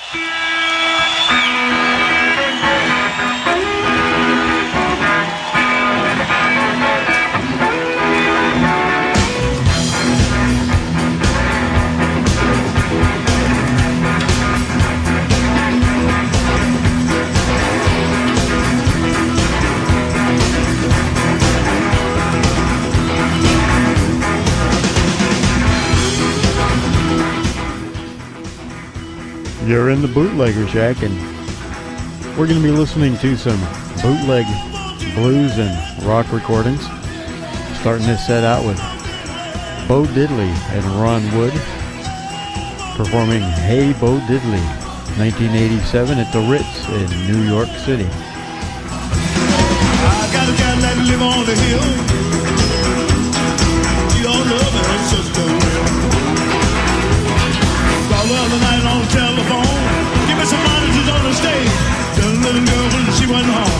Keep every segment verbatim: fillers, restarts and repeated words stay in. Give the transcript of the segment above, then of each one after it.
You're in the Bootlegger Shack, and we're going to be listening to some bootleg blues and rock recordings. Starting this set out with Bo Diddley and Ron Wood performing Hey Bo Diddley, nineteen eighty-seven at the Ritz in New York City. I got a guy that live on the hill. You all love her sister. Call her the night on the telephone. Give me some money, she's on the stage. Tell the little girl when she went home.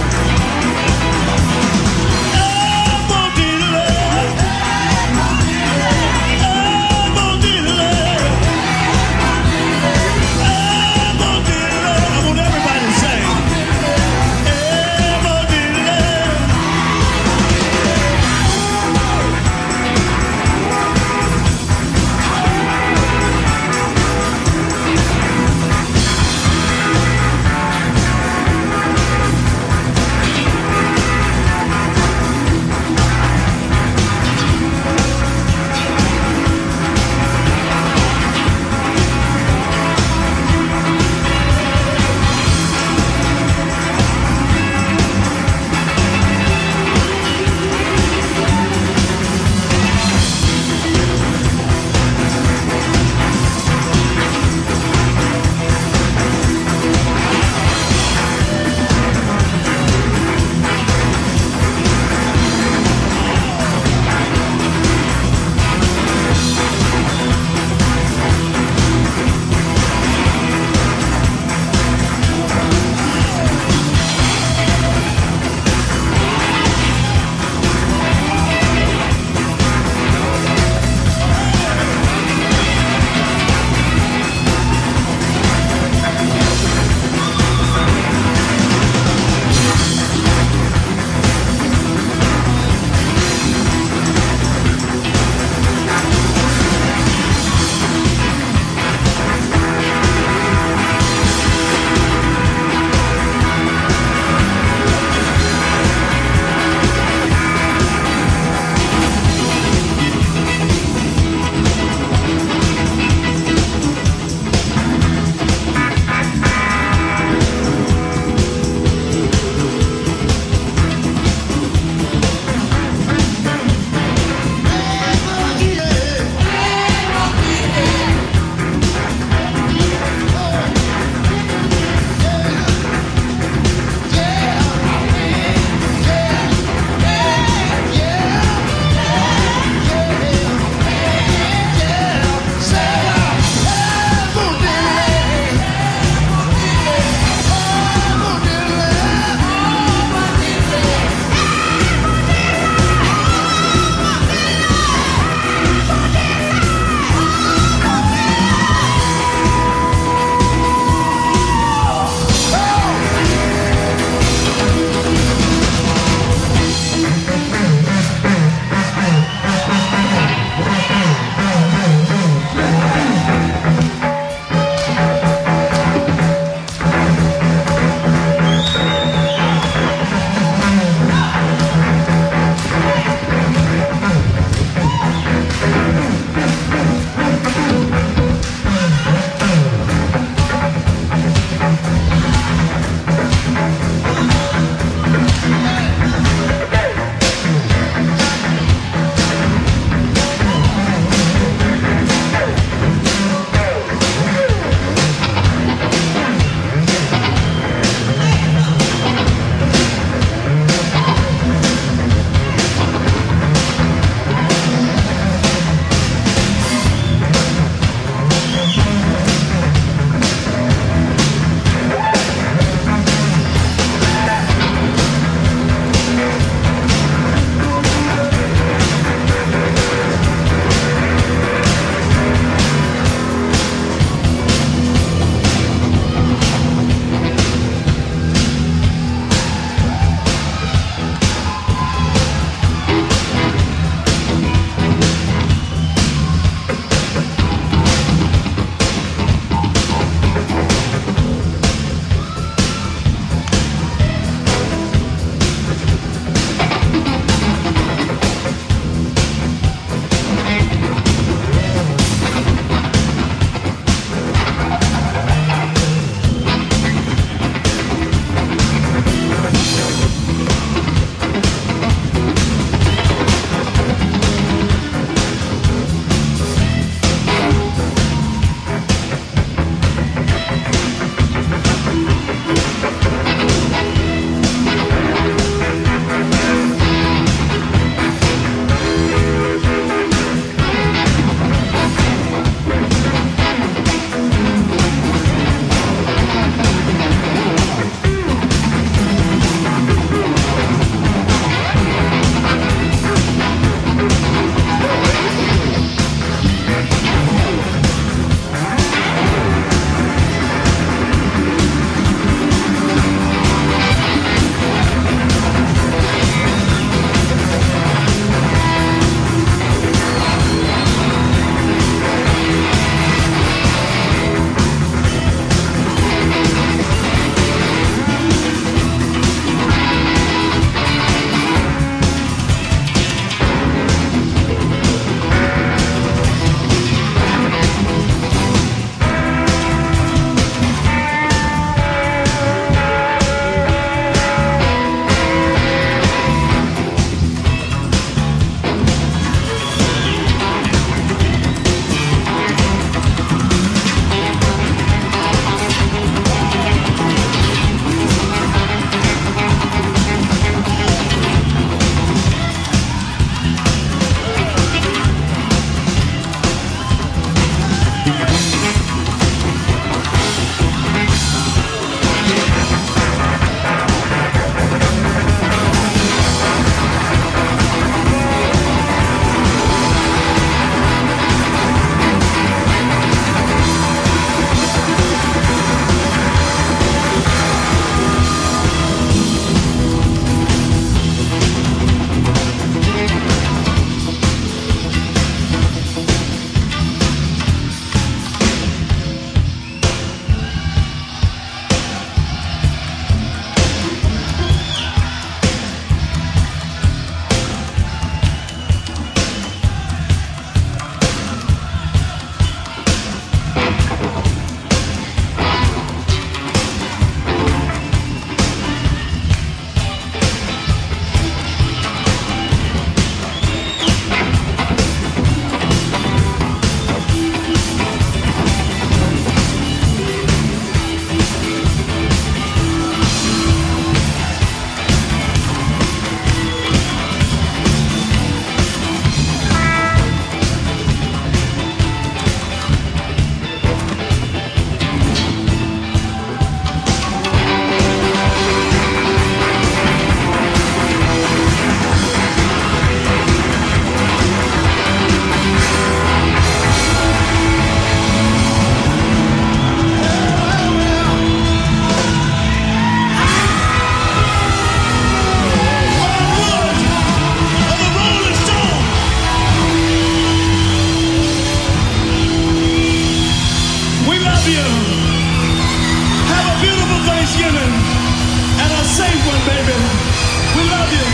Have a beautiful Thanksgiving and a safe one, baby. We love you.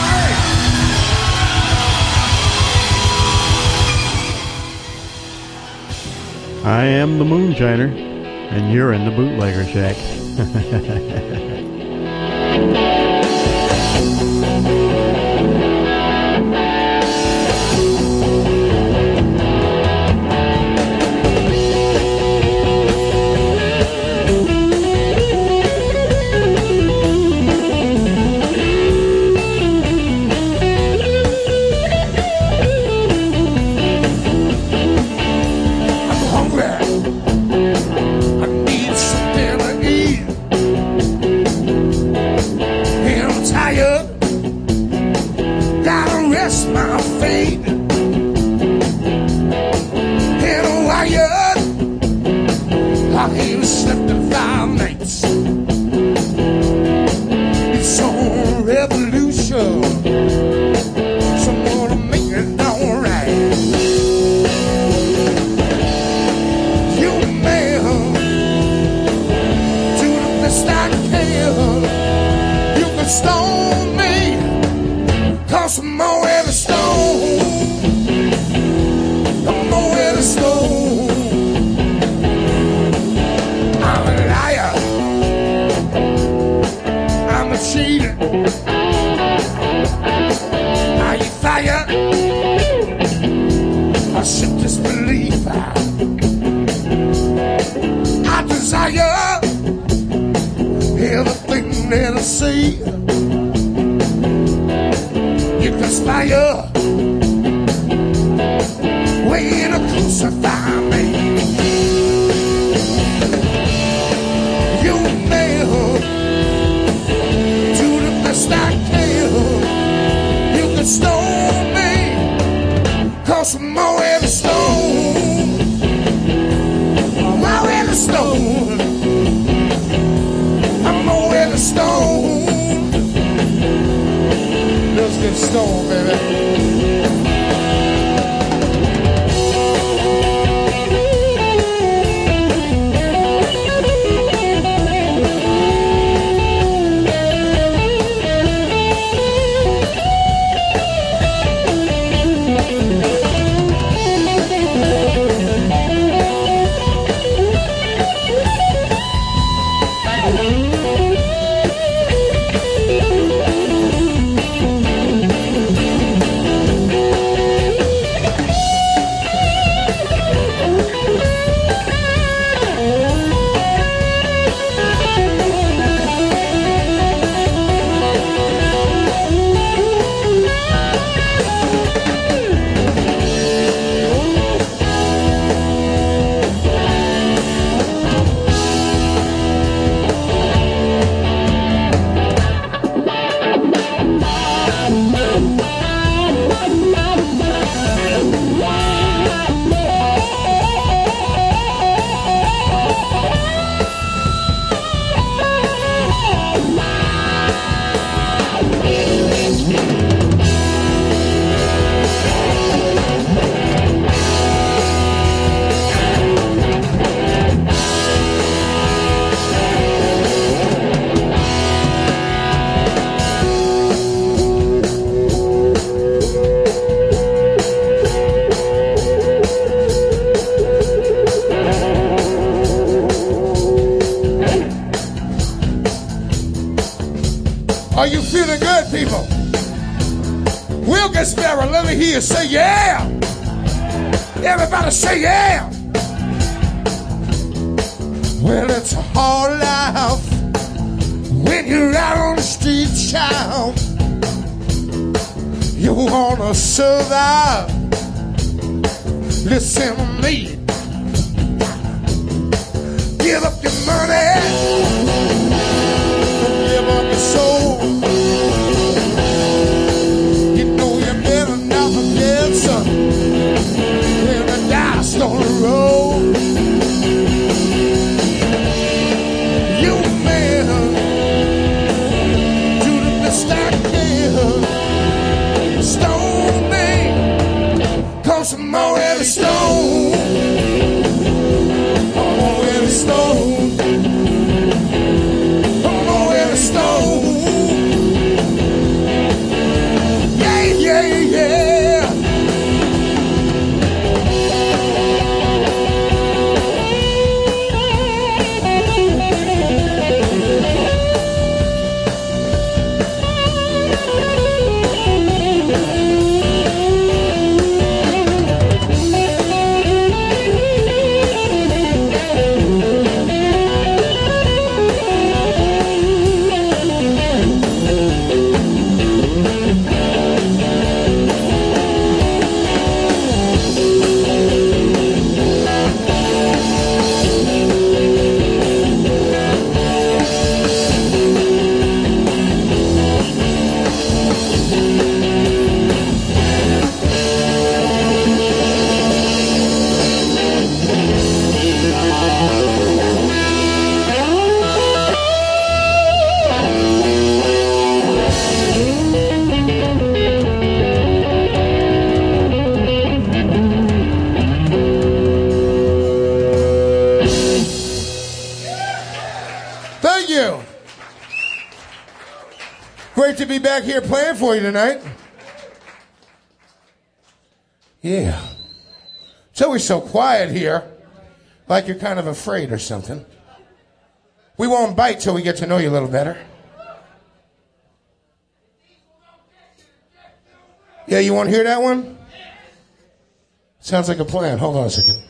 I am the Moonshiner, and you're in the Bootlegger Shack. Are you feeling good, people? Wilkes Sparrow, let me hear you say yeah. Everybody say yeah. Well, it's a hard life when you're out on the street, child. You wanna survive. Listen to me. Give up your money. Give up your soul. You know you better not forget, son. When the dice don't roll, you man do the best I can. Stone me, cause some more heavy stone. More heavy stone. you. Great to be back here playing for you tonight. Yeah. It's always so quiet here, like you're kind of afraid or something. We won't bite till we get to know you a little better. Yeah, you want to hear that one? Sounds like a plan. Hold on a second.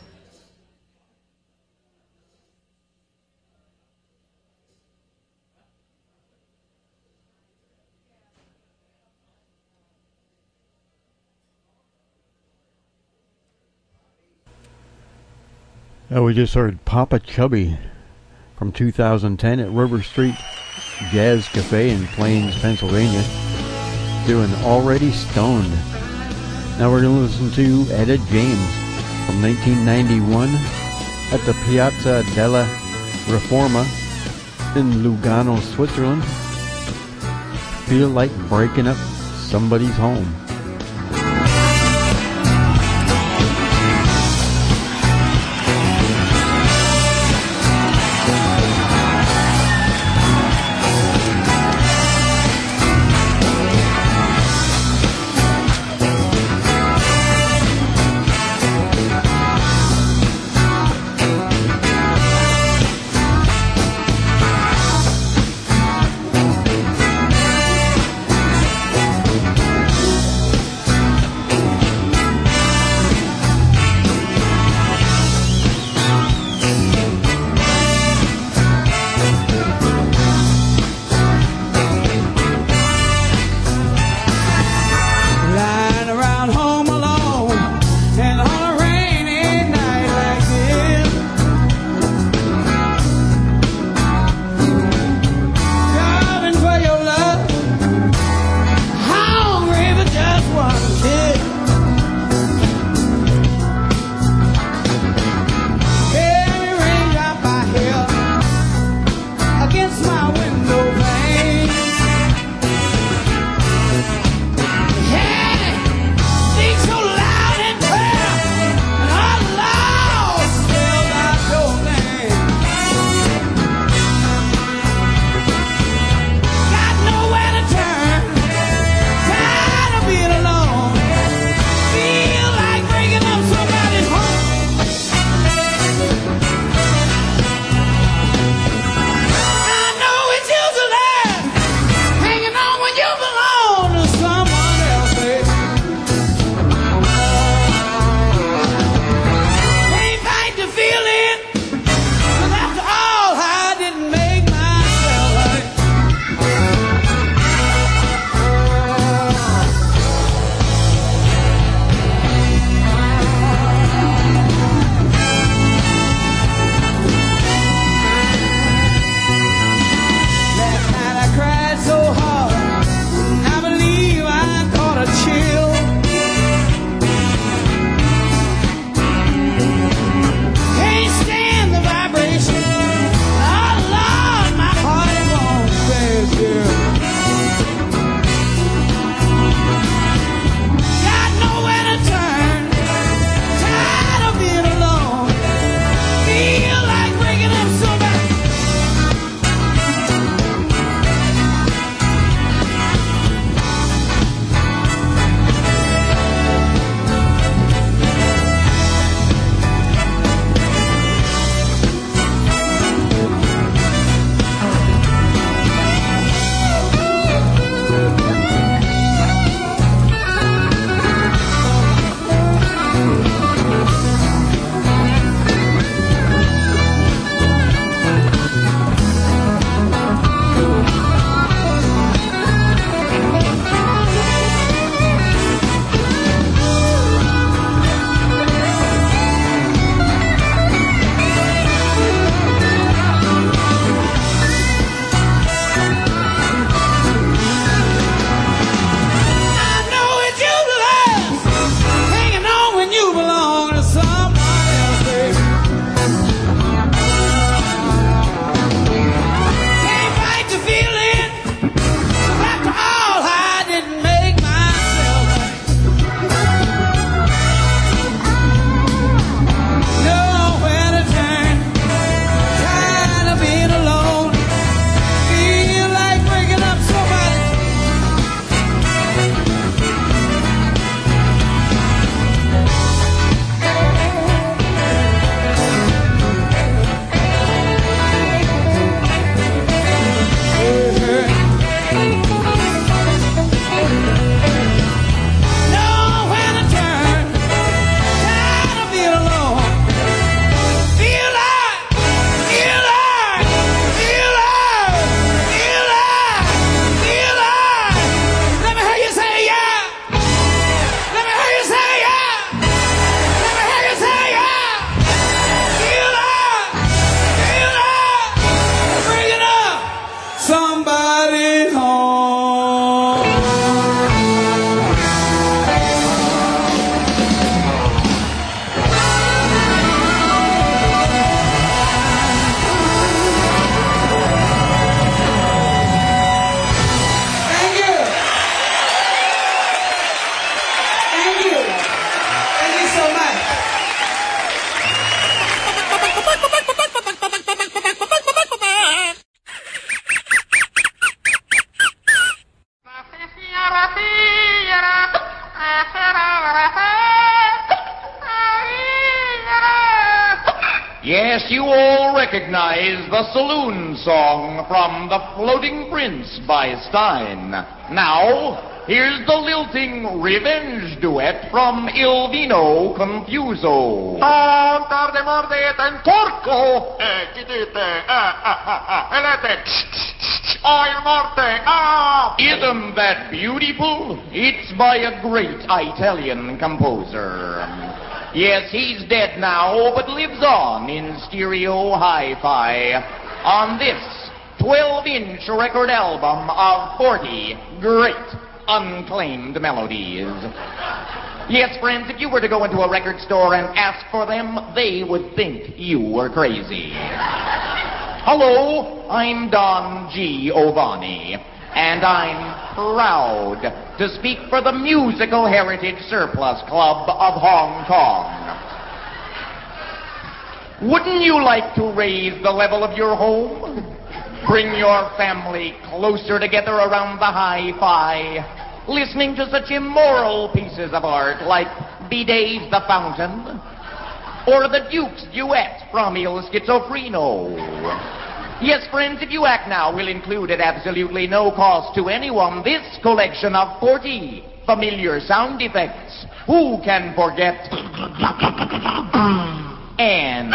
Uh, we just heard Papa Chubby from two thousand ten at River Street Jazz Cafe in Plains, Pennsylvania, doing Already Stoned. Now we're going to listen to Etta James from nineteen ninety-one at the Piazza della Riforma in Lugano, Switzerland. Feel like breaking up somebody's home. Yes, you all recognize the saloon song from The Floating Prince by Stein. Now, here's the lilting revenge duet from Il Vino Confuso. Non tarde morde tentorco! Eh, chi dite? Ah, ah, ah, ah, elete! Oh, il morte! Ah! Isn't that beautiful? It's by a great Italian composer. Yes, he's dead now, but lives on in stereo hi-fi on this twelve-inch record album of forty great unclaimed melodies. Yes, friends, if you were to go into a record store and ask for them, they would think you were crazy. Hello, I'm Don Giovanni, and I'm proud to speak for the Musical Heritage Surplus Club of Hong Kong. Wouldn't you like to raise the level of your home? Bring your family closer together around the hi-fi, listening to such immoral pieces of art like Bidet's The Fountain, or the Duke's Duet from Il Schizofreno. Yes, friends, if you act now, we'll include at absolutely no cost to anyone this collection of forty familiar sound effects. Who can forget? And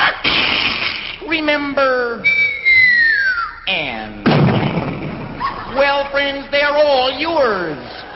remember? And well, friends, they're all yours.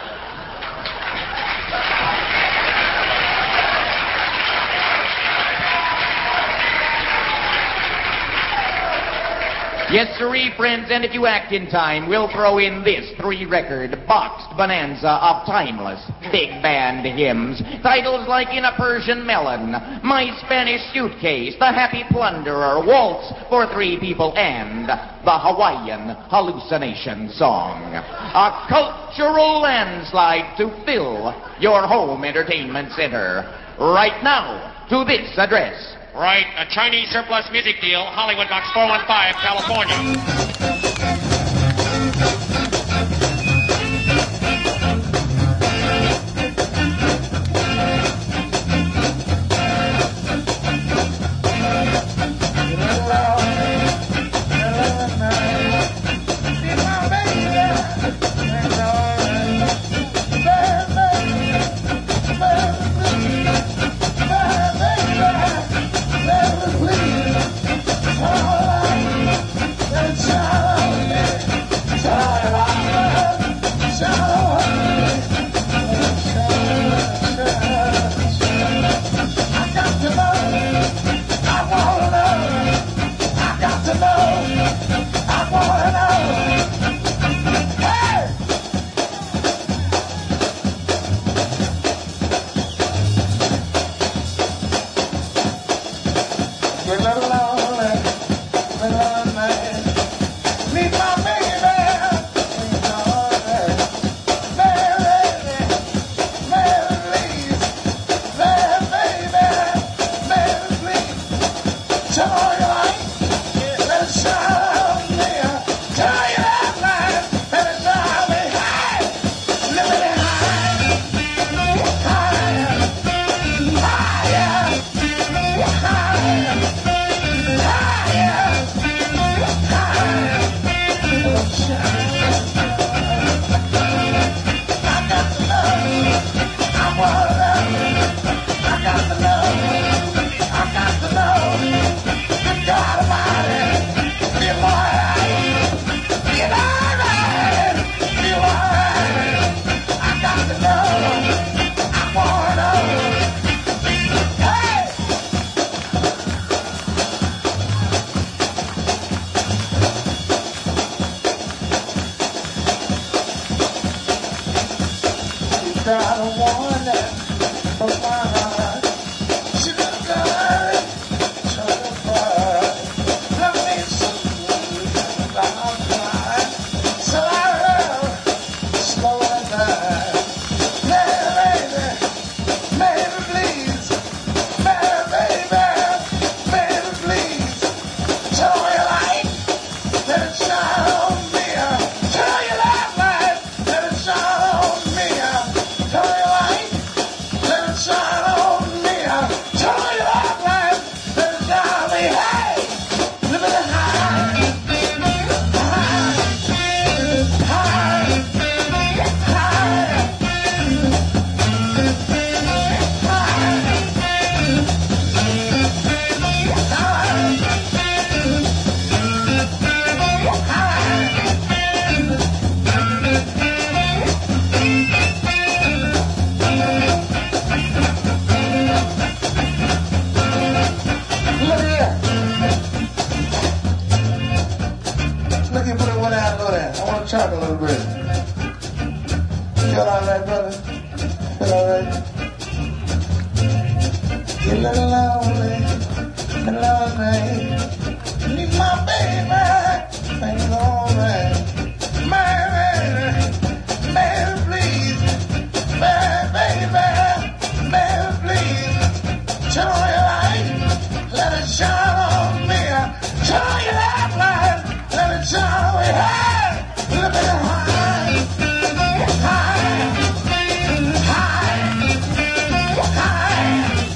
Yes, sirree, friends, and if you act in time, we'll throw in this three-record boxed bonanza of timeless big band hymns. Titles like In a Persian Melon, My Spanish Suitcase, The Happy Plunderer, Waltz for Three People, and the Hawaiian Hallucination Song. A cultural landslide to fill your home entertainment center. Right now, to this address. Right, a Chinese surplus music deal, Hollywood Box four one five, California. Child. gonna talk a little bit. Feel all right, brother? Feel all right? You're a little lonely, a lonely. Need my baby, things alright. Baby, baby, please. Baby, baby, baby, please. Turn on your light, let it shine on me. Turn on your light, let it shine on me. Hey, look at it high, high, high, high.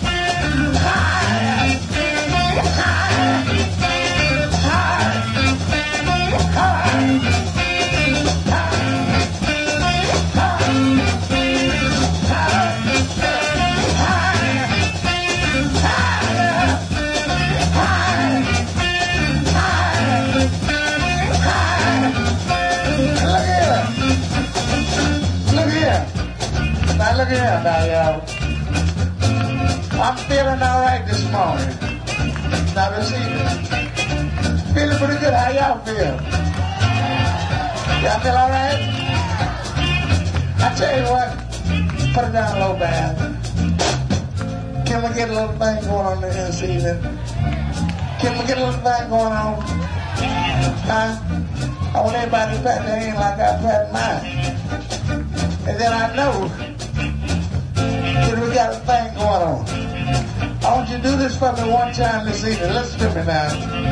Look here now, y'all. I'm feeling all right this morning. Now this evening. Feeling pretty good. How y'all feel? Y'all feel all right? I tell you what, put it down low, man. Can we get a little thing going on this evening? Can we get a little thing going on? Huh? I want everybody to pat their hand like I pat mine. And then I know that we got a thing going on. I want you to do this for me one time this evening. Listen to me now.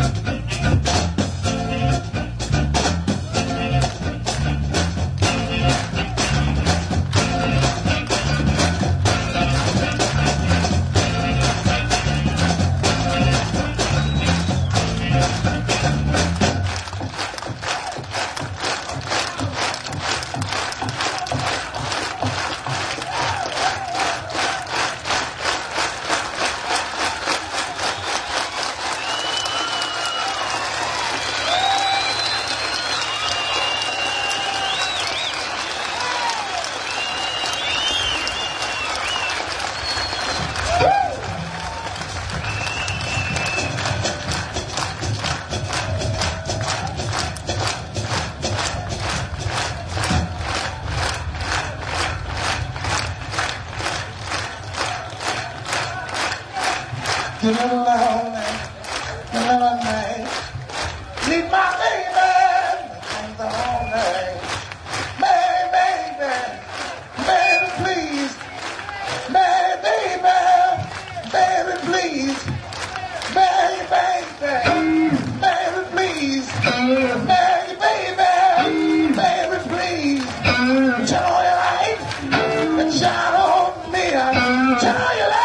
You're a little lonely, you're a little night. Need my baby, things are all night. Baby, baby, baby, please. Baby, baby, baby, please. Baby, baby, baby, please. Baby, baby, baby, please. Turn on your light and shine on me. Turn on your light.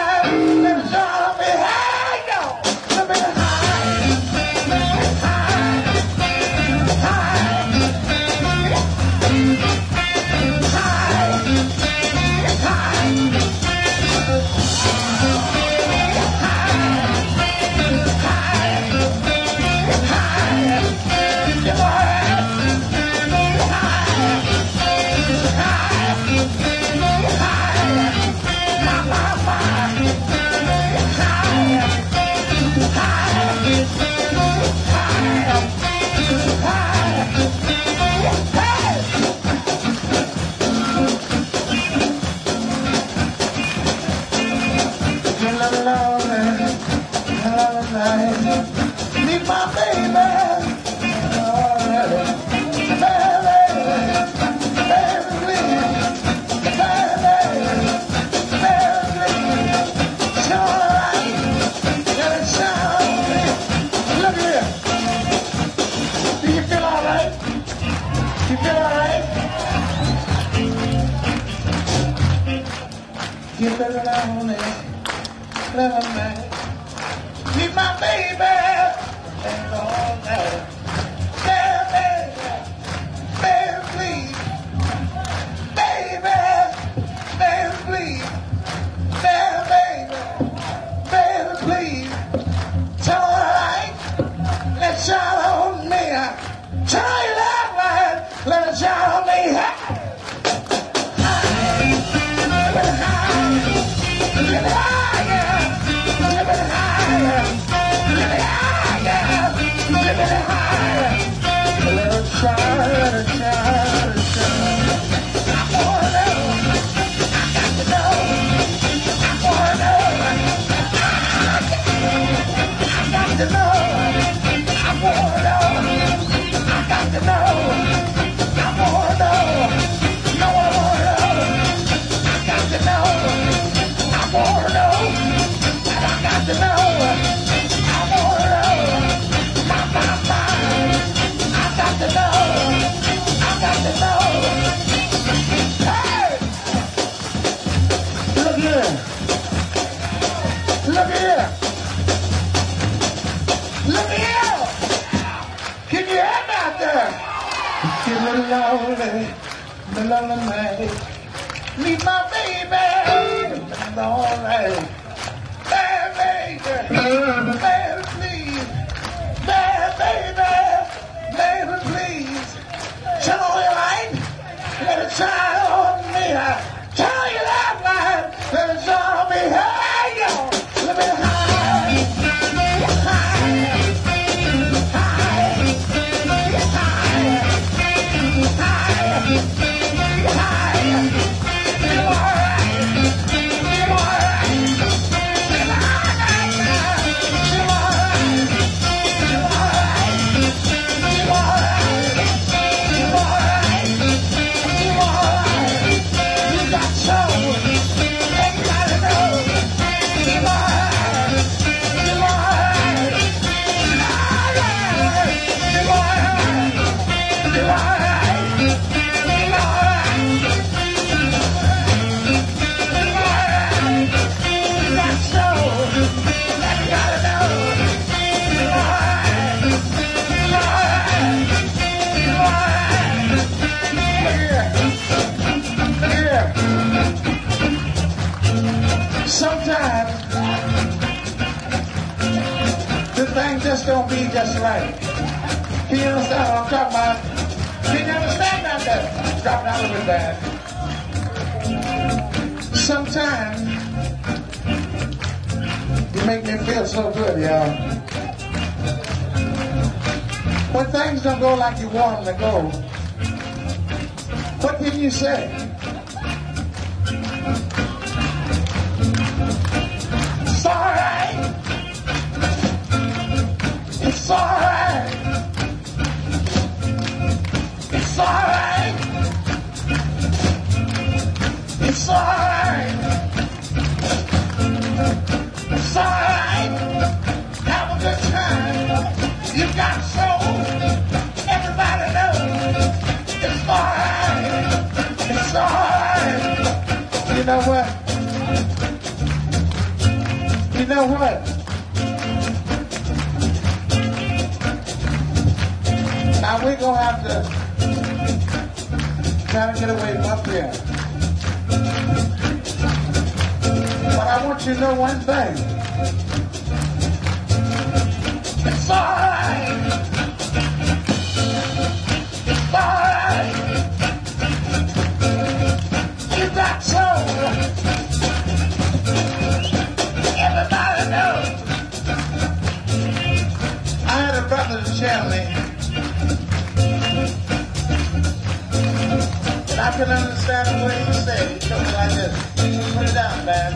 Need my baby. Give it lonely, little man. Need my baby, and all that. Baby, baby, please. Baby, baby, please. Baby, baby, please. Turn on the light, let it shine on me. Turn your light, let it shine on me. Get higher, get higher, get higher, get higher, let it shine. been lonely, been lonely night. Meet my baby, been lonely. Bad baby, baby, please. Bad baby, baby, please. Turn on your light, let it shine on me. Turn your light light, let it shine on me. Hey, yo, let me high, high, high, high, high, high. You all right? You all right? You all right? You all right? You all right? You all right? You all right? You all right? You got soul. Everybody knows. You all right? You all right? You all right? You all right? You all right? You all right? Sometimes the thing just don't be just right. Can you understand what I'm talking about? Can you understand that? That drop down a little bit bad. Sometimes you make me feel so good, y'all. When things don't go like you want them to go, what can you say? It's alright. It's alright. It's alright. It's alright. It's alright. Have a good time. You got soul. Everybody knows. It's alright. It's alright. You know what? You know what? Now we're gonna have to try to get away from up here. But I want you to know one thing. It's alright. It's alright. You got soul. Everybody knows. I had a brother to tell me, and I can understand the way he said it. He told me like this. Put it down, man.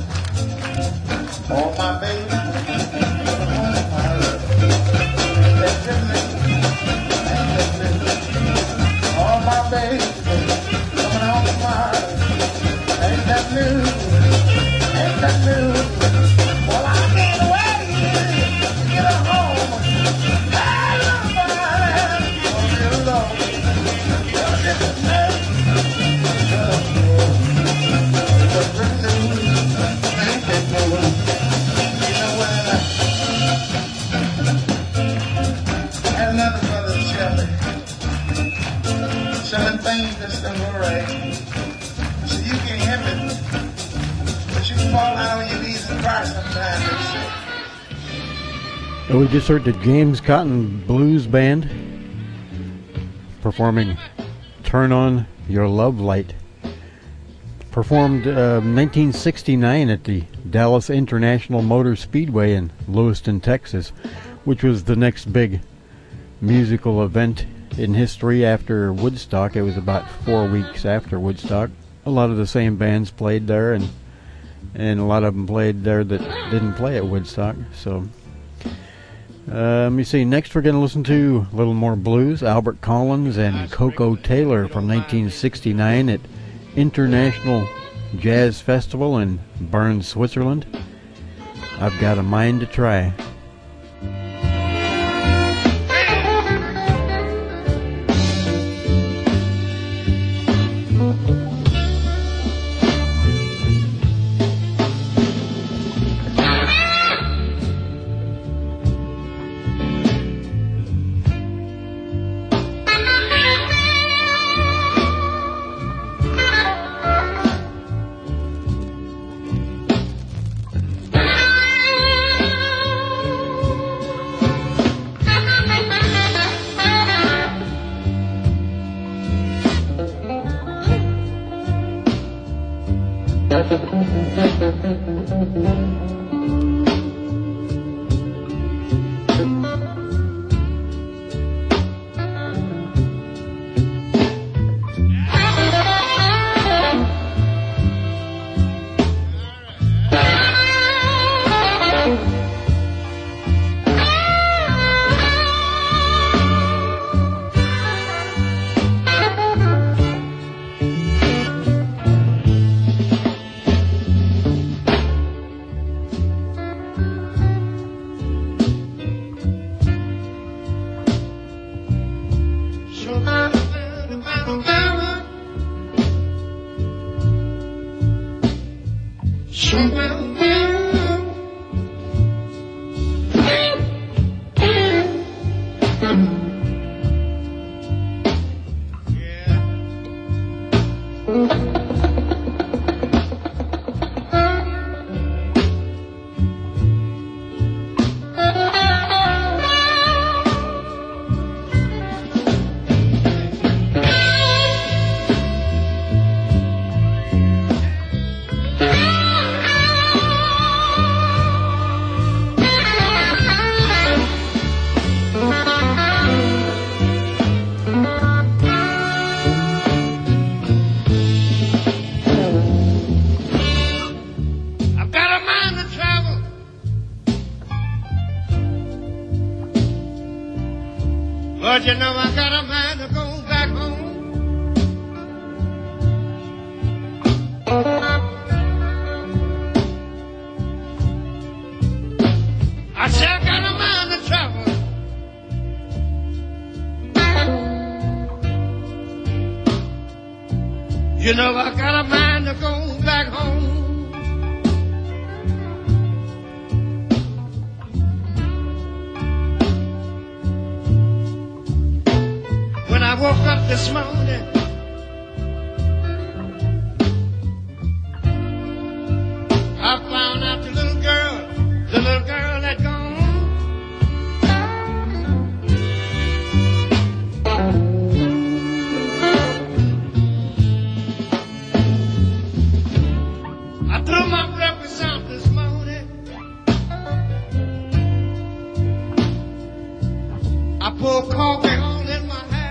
Oh, my baby. Oh, my love. That's just me. That's just me. Oh, my baby. Coming on tomorrow. Ain't that new? Ain't that new? Well, I can't wait to get her home. Hey, somebody. Oh, you know. You're just me. Another brother tell me, certain things that's done all right. So you can help it, but you can fall out on your knees and cry sometimes. And we just heard the James Cotton Blues Band performing Turn On Your Love Light. Performed uh, nineteen sixty-nine at the Dallas International Motor Speedway in Lewiston, Texas, which was the next big musical event in history after Woodstock. It was about four weeks after Woodstock. A lot of the same bands played there, and and a lot of them played there that didn't play at Woodstock. So uh, let me see. Next we're going to listen to a little more blues. Albert Collins and Coco Taylor from nineteen sixty-nine at International Jazz Festival in Bern, Switzerland. I've Got a Mind to Try. But you know I got a mind to go back home. I sure got a mind to travel. You know I got a mind to go back home. I woke up this morning, I found out the little girl, the little girl had gone. I threw my breakfast out this morning. I pulled coffee all in my hand.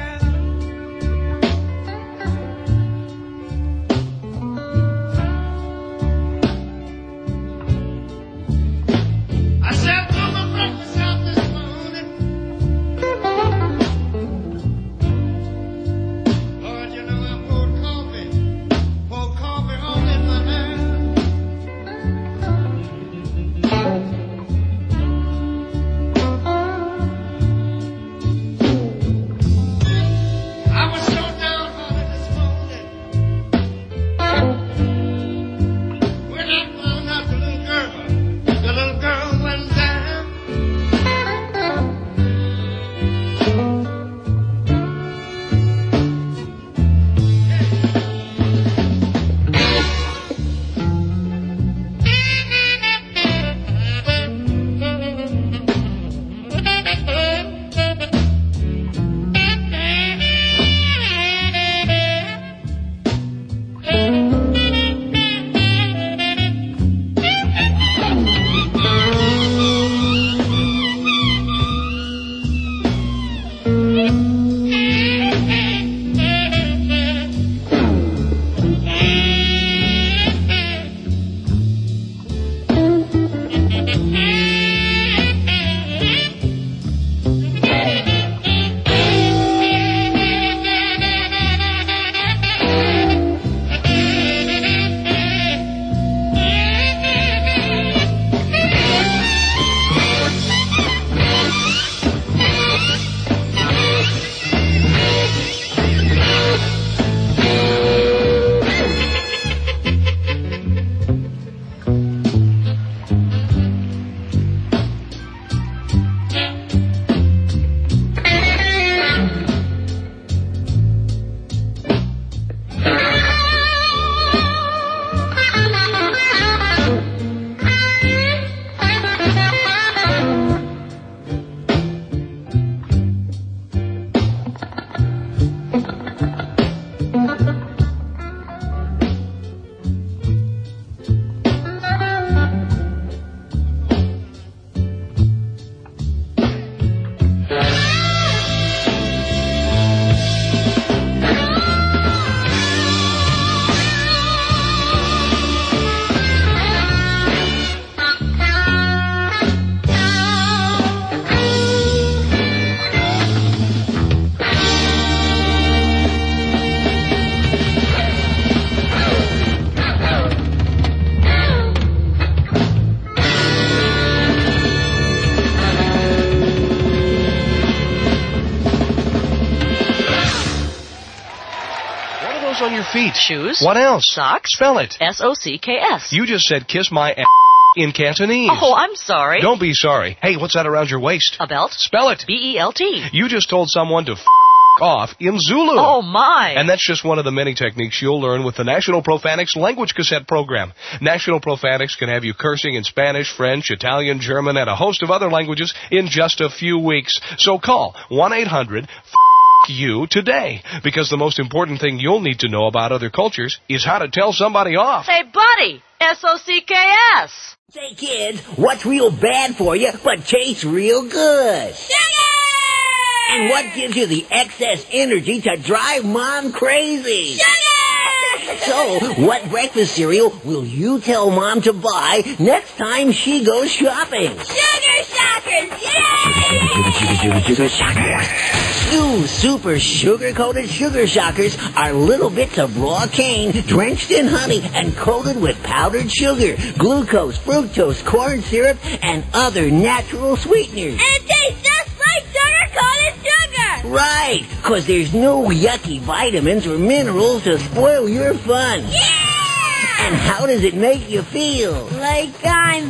else on your feet? Shoes. What else? Socks. Spell it. S O C K S. You just said kiss my ass in Cantonese. Oh, I'm sorry. Don't be sorry. Hey, what's that around your waist? A belt. Spell it. B E L T. You just told someone to f*** off in Zulu. Oh, my. And that's just one of the many techniques you'll learn with the National Profanics Language Cassette Program. National Profanics can have you cursing in Spanish, French, Italian, German, and a host of other languages in just a few weeks. So call one eight hundred F you today, because the most important thing you'll need to know about other cultures is how to tell somebody off. Say, buddy, S O C K S. Say, kids, what's real bad for you but tastes real good? Sugar! And what gives you the excess energy to drive Mom crazy? Sugar! So, what breakfast cereal will you tell Mom to buy next time she goes shopping? Sugar Shockers! Yay! Sugar, sugar, sugar, shockers. New super sugar-coated Sugar Shockers are little bits of raw cane drenched in honey and coated with powdered sugar, glucose, fructose, corn syrup, and other natural sweeteners. And it tastes just like sugar-coated sugar! Right, because there's no yucky vitamins or minerals to spoil your fun. Yeah! And how does it make you feel? Like I'm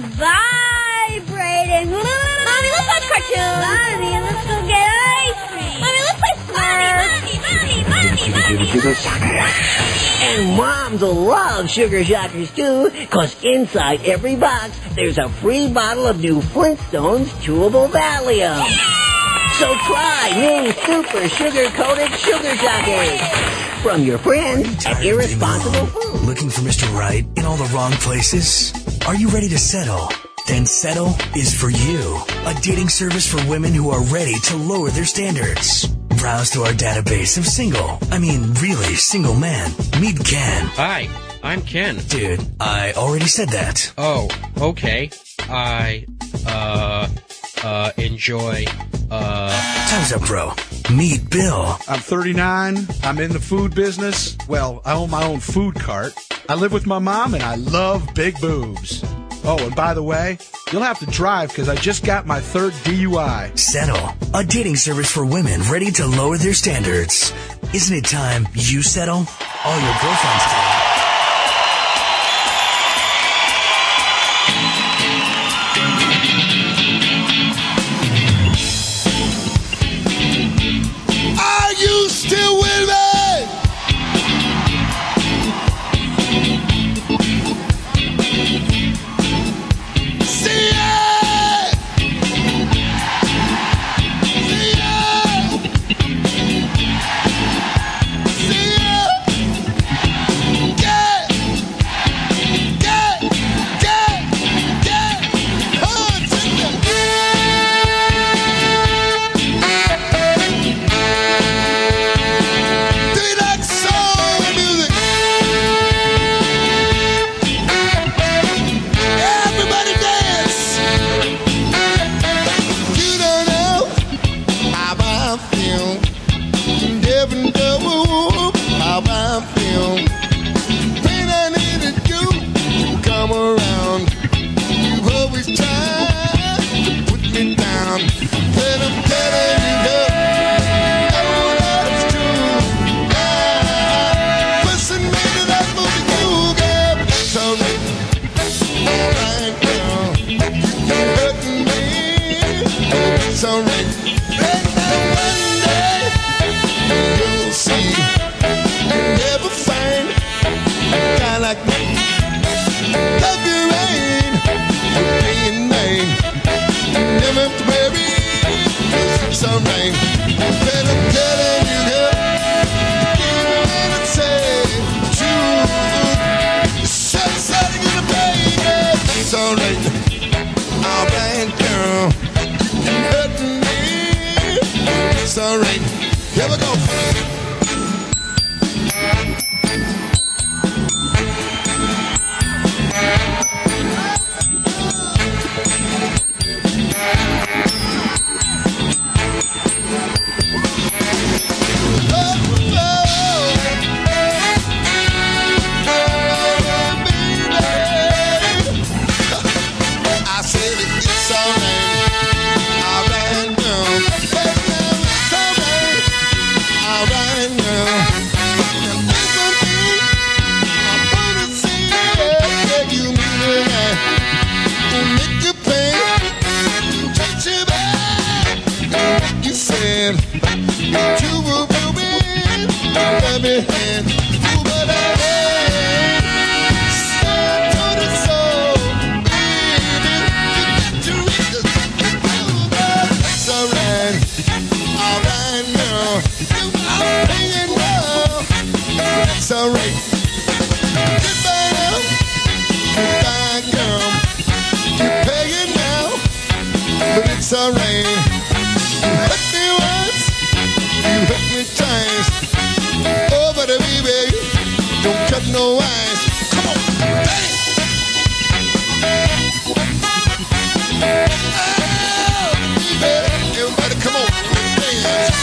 vibrating. Mommy, let's watch cartoons. Mommy, let's go get ice cream. Mommy, let's play Smurfs. Mommy, mommy, mommy, mommy, mommy. And moms will love Sugar Shockers too, because inside every box there's a free bottle of new Flintstones chewable Valium. Yeah! So try new super sugar-coated Sugar Shockers from your friends at Irresponsible Food. Looking for Mister Right in all the wrong places? Are you ready to settle? Then Settle is for you. A dating service for women who are ready to lower their standards. Browse through our database of single, I mean really single men. Meet Ken. Hi, I'm Ken. Dude, I already said that. Oh, okay. I, uh, uh, enjoy, uh... Time's up, bro. Meet Bill. I'm thirty-nine. I'm in the food business. Well, I own my own food cart. I live with my mom, and I love big boobs. Oh, and by the way, you'll have to drive because I just got my third D U I. Settle. A dating service for women ready to lower their standards. Isn't it time you settle? All your girlfriends do. Are you still with me? See ya! See ya! See ya! Get! Get! Get! Get! Oh, do you like soul music? Everybody dance. You don't know how I feel. You never know how I feel. When I needed you to come around, you always try to put me down. But I'm telling you, love, oh, that's true. Yeah. Listen me to that movie, you girl. So alright, girl, you're hurting me. It's alright. And now one day you'll see you'll never find a guy like me. Love you ain't a paying name. You never have to worry, 'cause it's alright. But I'm telling you, girl, you know what I say. True. Somebody's gonna pay, girl. It's alright. Alright, girl. You're hurting me. It's alright. Here we go. I said it's alright. Alright, girl. It's alright. Alright, girl. Now listen said, two will be let me hand. Ooh, but I said to the soul, baby, you got to reach the ooh, but it's alright, alright now. You are paying well, it's alright. Goodbye now, goodbye girl. You're paying now, but it's alright. You hurt me once, you hurt me twice. Oh, but baby, don't cut no ice. Come on, bang! Oh, baby, everybody come on, dance.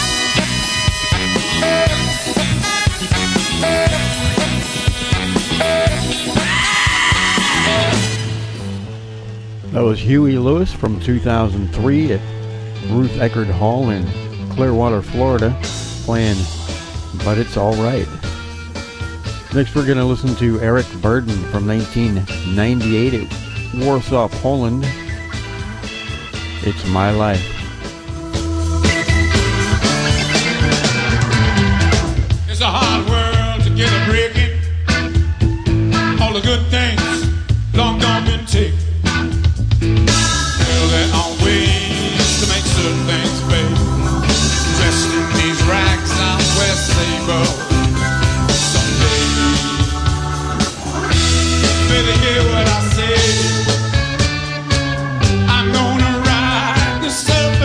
That was Huey Lewis from two thousand three at Ruth Eckerd Hall in Clearwater, Florida, playing But It's Alright. Next we're going to listen to Eric Burden from nineteen ninety-eight at Warsaw, Poland. It's My Life. It's a hard world to get a breaking. All the good things long gone been taken. Well, there are ways to make certain things pay. Dressed in these rags out west they go. Someday, better hear what I say. I'm gonna ride the surf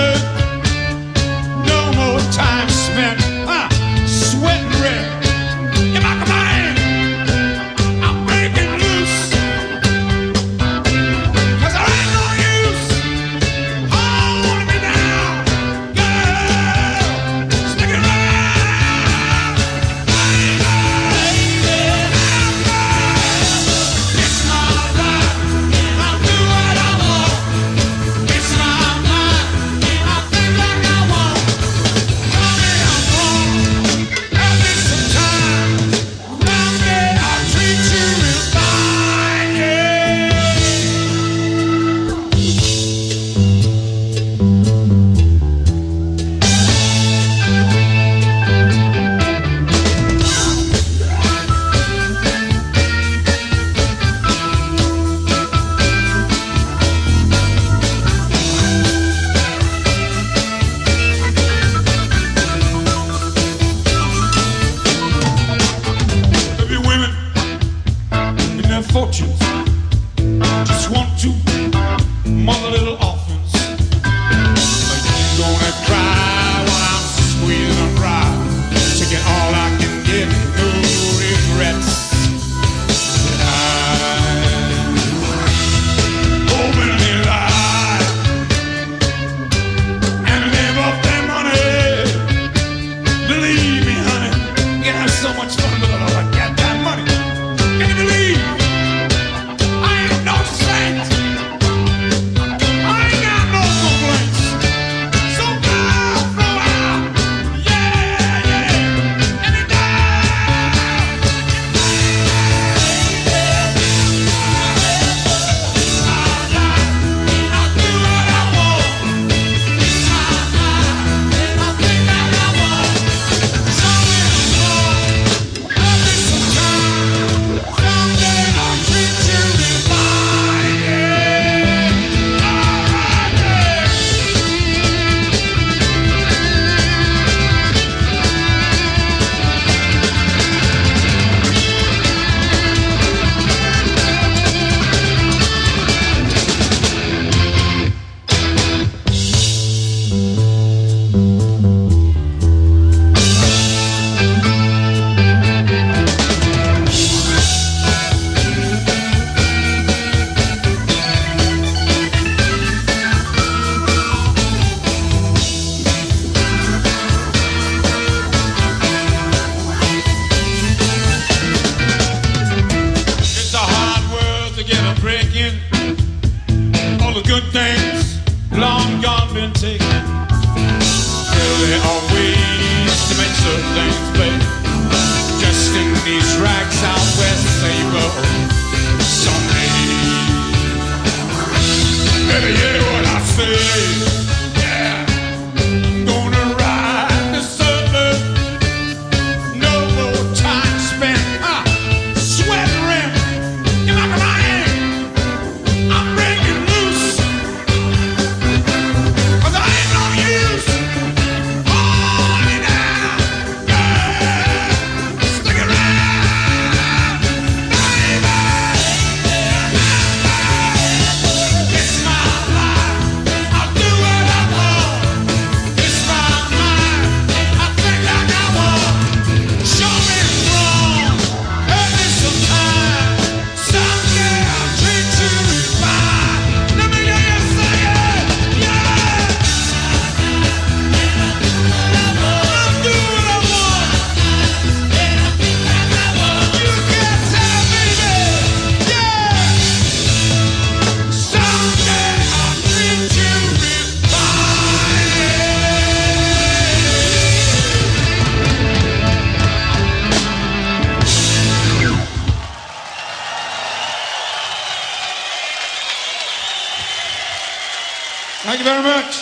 Thank you very much.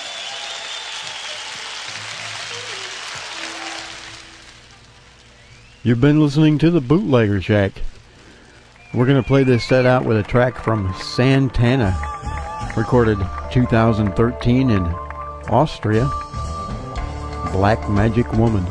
You've been listening to the Bootlegger Shack. We're going to play this set out with a track from Santana, recorded two thousand thirteen in Austria, Black Magic Woman.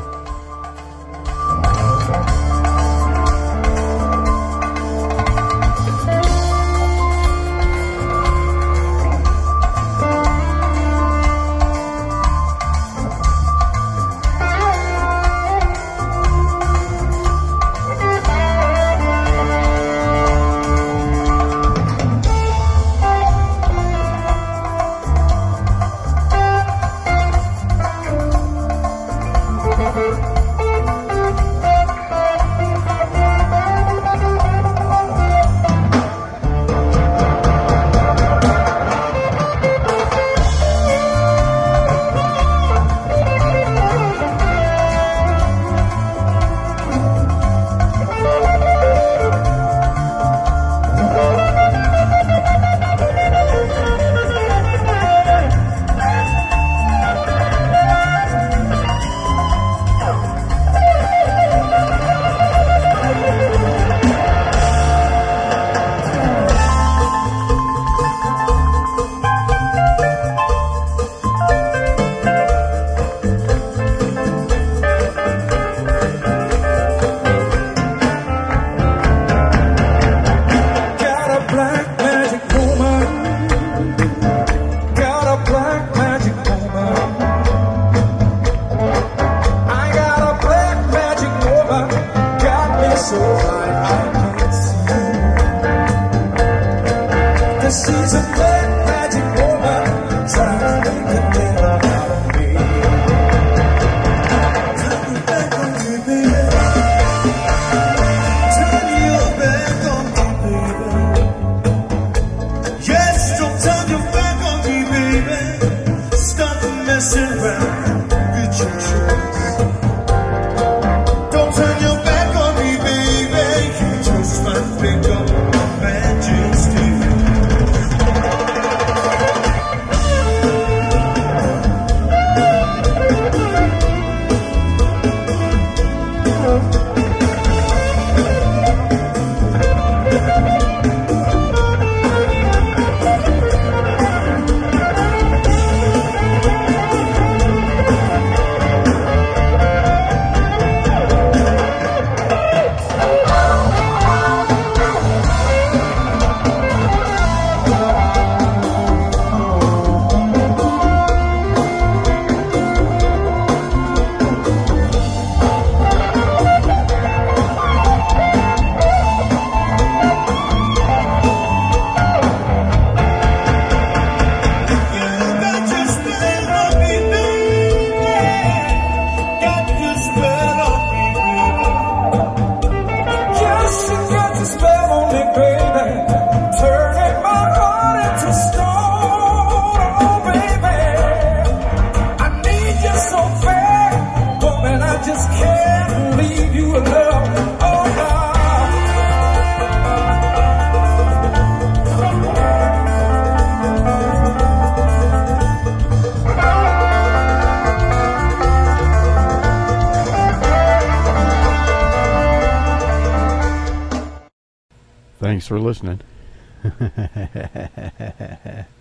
Thanks for listening.